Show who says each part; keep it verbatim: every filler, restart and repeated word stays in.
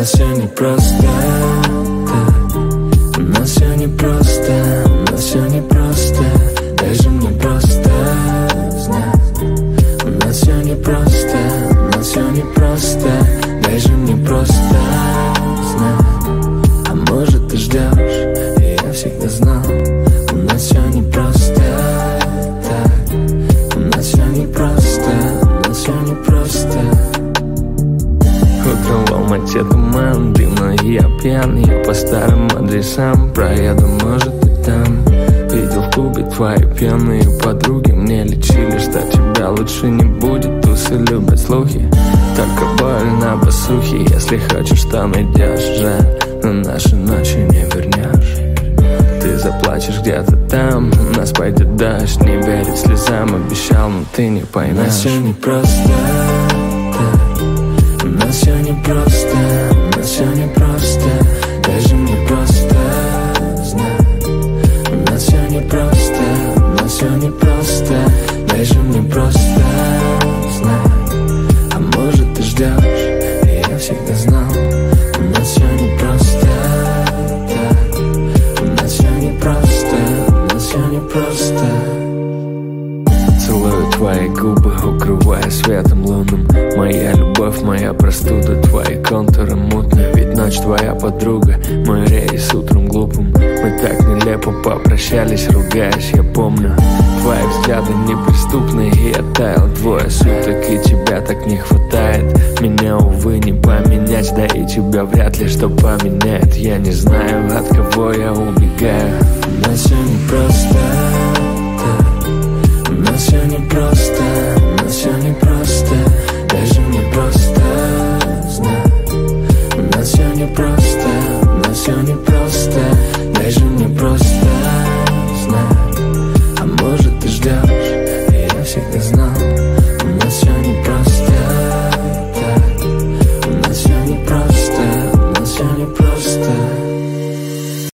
Speaker 1: нас все непросто, так. У нас все непросто, у нас все непросто. Дай же мне просто знать. У нас все непросто, у нас все непросто. Дай же мне просто знать. А может ты ждешь, и я всегда знал. У нас все непросто, так. У нас все непросто, у нас все непросто. Утром в Алмате туман, дымно и я пьян. Я по старым адресам проеду, может ты там. Видел в клубе твои пьяные подруги. Мне лечили, что тебя лучше не будет. Тусы любят слухи, только боль на басухе. Если хочешь, то найдешь, жаль, но наши ночи не вернешь. Ты заплачешь где-то там, у нас пойдет дождь. Не верить слезам, обещал, но ты не поймешь. У нас все непросто, так. У нас все непросто, у нас все непросто. Дай же мне просто знать. У нас все непросто, у нас все непросто. Дай же мне просто знать. А может ты ждешь, и я всегда знал. У нас все непросто, так. У нас все непросто, у нас все непросто. Целую твои губы, укрывая светом лунным. Моя любовь, моя простуда, твои контуры мутные. Ведь ночь твоя подруга, мой рейс утром глупым. Мы так нелепо попрощались, ругаясь, я помню. Твои взгляды неприступные, и я таял двое суток. И тебя так не хватает. Меня, увы, не поменять, да и тебя вряд ли что поменяет. Я не знаю, от кого я убегаю. У нас все непросто, так. У нас все непросто, у нас все непросто. Дай же мне просто знать. У нас все непросто, у нас все непросто.